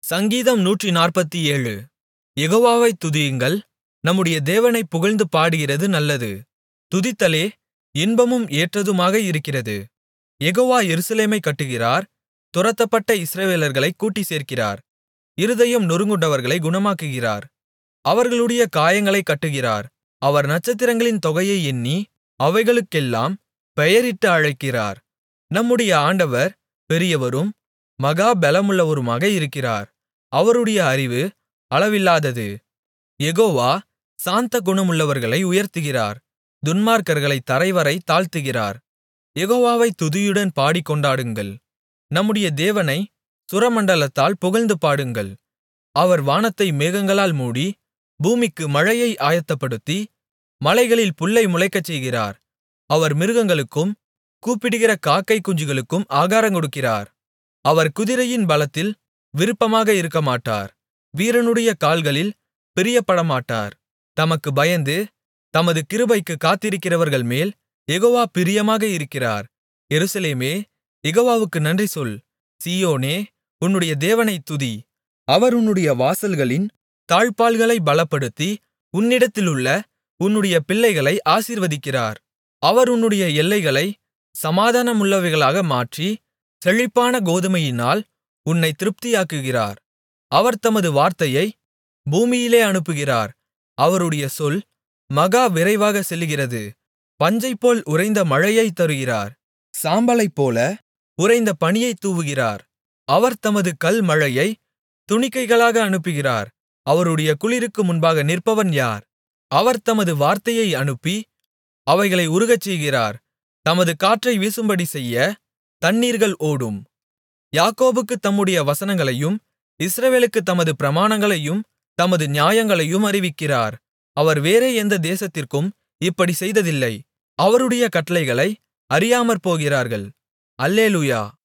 சங்கீதம் 147. யெகோவாவைத் துதியுங்கள், நம்முடைய தேவனைப் புகழ்ந்து பாடுகிறது நல்லது. துதித்தலே இன்பமும் ஏற்றதுமாக இருக்கிறது. யெகோவா எருசலேமைக் கட்டுகிறார், துரத்தப்பட்ட இஸ்ரவேலர்களைக் கூட்டிச் சேர்க்கிறார். இருதயம் நொறுங்குண்டவர்களைக் குணமாக்குகிறார், அவர்களுடைய காயங்களைக் கட்டுகிறார். அவர் நட்சத்திரங்களின் தொகையை எண்ணி, அவைகளுக்கெல்லாம் பெயரிட்டு அழைக்கிறார். நம்முடைய ஆண்டவர் பெரியவரும் மகா பெலமுள்ளவருமாக இருக்கிறார், அவருடைய அறிவு அளவில்லாதது. யெகோவா சாந்த குணமுள்ளவர்களை உயர்த்துகிறார், துன்மார்க்கர்களைத் தரைவரை தாழ்த்துகிறார். யெகோவாவைத் துதியுடன் பாடிக் கொண்டாடுங்கள், நம்முடைய தேவனை சுரமண்டலத்தால் புகழ்ந்து பாடுங்கள். அவர் வானத்தை மேகங்களால் மூடி, பூமிக்கு மழையை ஆயத்தப்படுத்தி, மலைகளில் புல்லை முளைக்கச்செய்கிறார். அவர் மிருகங்களுக்கும் கூப்பிடுகிற காக்கைக் குஞ்சுகளுக்கும் ஆகாரங்கொடுக்கிறார். அவர் குதிரையின் பலத்தில் விருப்பமாக இருக்கமாட்டார், வீரனுடைய கால்களில் பிரியப்படமாட்டார். தமக்குப் பயந்து தமது கிருபைக்குக் காத்திருக்கிறவர்கள்மேல் யெகோவா பிரியமாக இருக்கிறார். எருசலேமே, யெகோவாவுக்கு நன்றி சொல். சீயோனே, உன்னுடைய தேவனைத் துதி. அவர் உன்னுடைய வாசல்களின் தாழ்ப்பாள்களைப் பலப்படுத்தி, உன்னிடத்திலுள்ள உன்னுடைய பிள்ளைகளை ஆசீர்வதிக்கிறார். அவர் உன்னுடைய எல்லைகளைச் சமாதானமுள்ளவைகளாக மாற்றி, செழிப்பான கோதுமையினால் உன்னைத் திருப்தியாக்குகிறார். அவர் தமது வார்த்தையை பூமியிலே அனுப்புகிறார், அவருடைய சொல் மகா விரைவாகச் செல்லுகிறது. பஞ்சைப்போல் உறைந்த மழையைத் தருகிறார், சாம்பலைப்போல உறைந்த பனியைத் தூவுகிறார். அவர் தமது கல்மழையைத் துணிக்கைகளாக அனுப்புகிறார். அவருடைய குளிருக்கு முன்பாக நிற்பவன் யார்? அவர் தமது வார்த்தையை அனுப்பி அவைகளை உருகச்செய்கிறார். தமது காற்றை வீசும்படி செய்ய தண்ணீர்கள் ஓடும். யாக்கோபுக்குத் தம்முடைய வசனங்களையும், இஸ்ரவேலுக்குத் தமது பிரமாணங்களையும் தமது நியாயங்களையும் அறிவிக்கிறார். அவர் வேறே எந்த தேசத்திற்கும் இப்படிச் செய்ததில்லை. அவருடைய கட்டளைகளை அறியாமற்போகிறார்கள். அல்லேலூயா.